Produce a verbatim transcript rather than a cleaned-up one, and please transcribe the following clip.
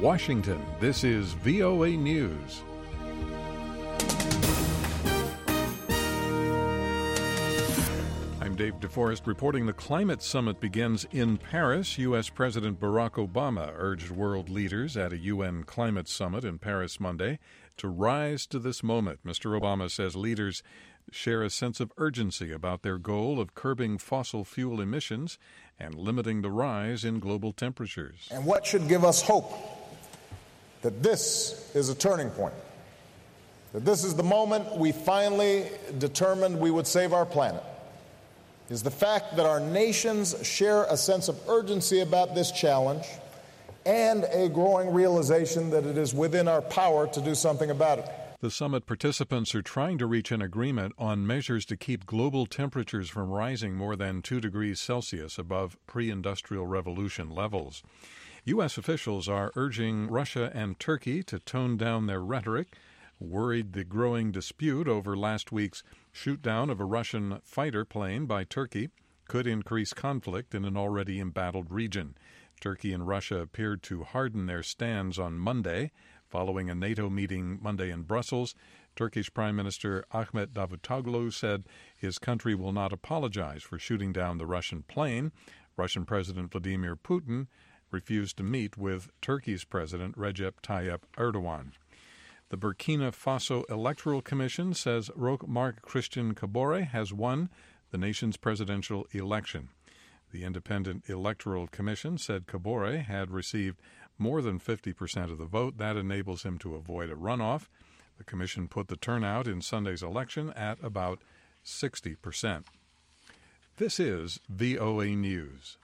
Washington, this is V O A News. I'm Dave DeForest reporting the climate summit begins in Paris. U S. President Barack Obama urged world leaders at a U N climate summit in Paris Monday to rise to this moment. Mister Obama says leaders share a sense of urgency about their goal of curbing fossil fuel emissions and limiting the rise in global temperatures. And what should give us hope that this is a turning point, that this is the moment we finally determined we would save our planet, is the fact that our nations share a sense of urgency about this challenge and a growing realization that it is within our power to do something about it. The summit participants are trying to reach an agreement on measures to keep global temperatures from rising more than two degrees Celsius above pre-industrial revolution levels. U S officials are urging Russia and Turkey to tone down their rhetoric, worried the growing dispute over last week's shoot-down of a Russian fighter plane by Turkey could increase conflict in an already embattled region. Turkey and Russia appeared to harden their stands on Monday, following a NATO meeting Monday in Brussels. Turkish Prime Minister Ahmet Davutoglu said his country will not apologize for shooting down the Russian plane. Russian President Vladimir Putin refused to meet with Turkey's President Recep Tayyip Erdogan. The Burkina Faso Electoral Commission says Roch Marc Christian Kabore has won the nation's presidential election. The Independent Electoral Commission said Kabore had received more than fifty percent of the vote. That enables him to avoid a runoff. The commission put the turnout in Sunday's election at about sixty percent. This is V O A News.